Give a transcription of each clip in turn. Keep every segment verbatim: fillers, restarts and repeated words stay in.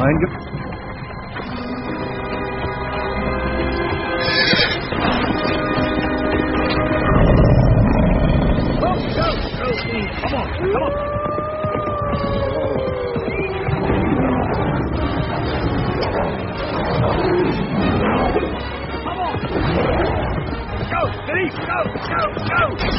Mind you. Go, go, go, Steve. Come on, come on. Come on. Go, Steve. Go, go, go.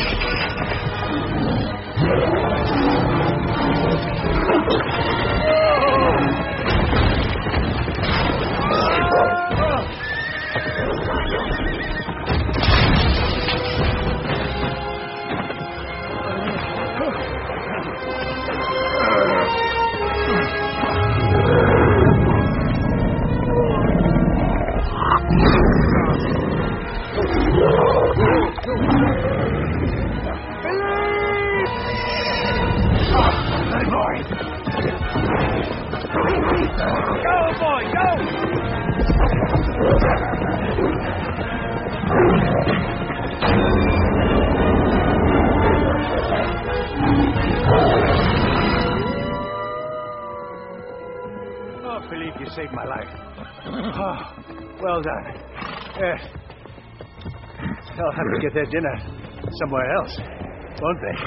You saved my life. Oh, well done. Yes. They'll have to get their dinner somewhere else, won't they?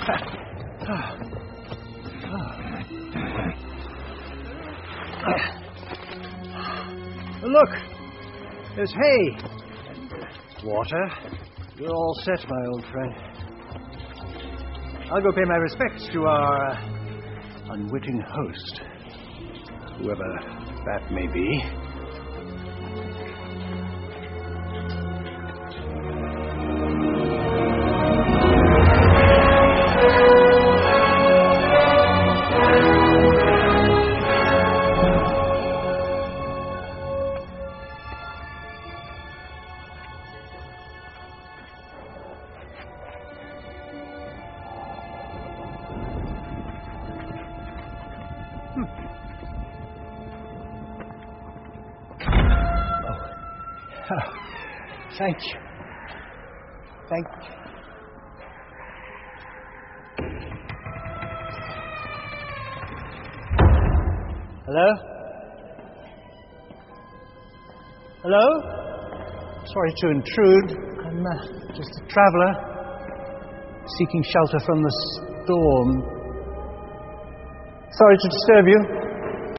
Look, there's hay and water. You're all set, my old friend. I'll go pay my respects to our uh, unwitting host, whoever that may be. Oh, thank you. Thank you. Hello? Hello? Sorry to intrude. I'm uh, just a traveler seeking shelter from the storm. Sorry to disturb you.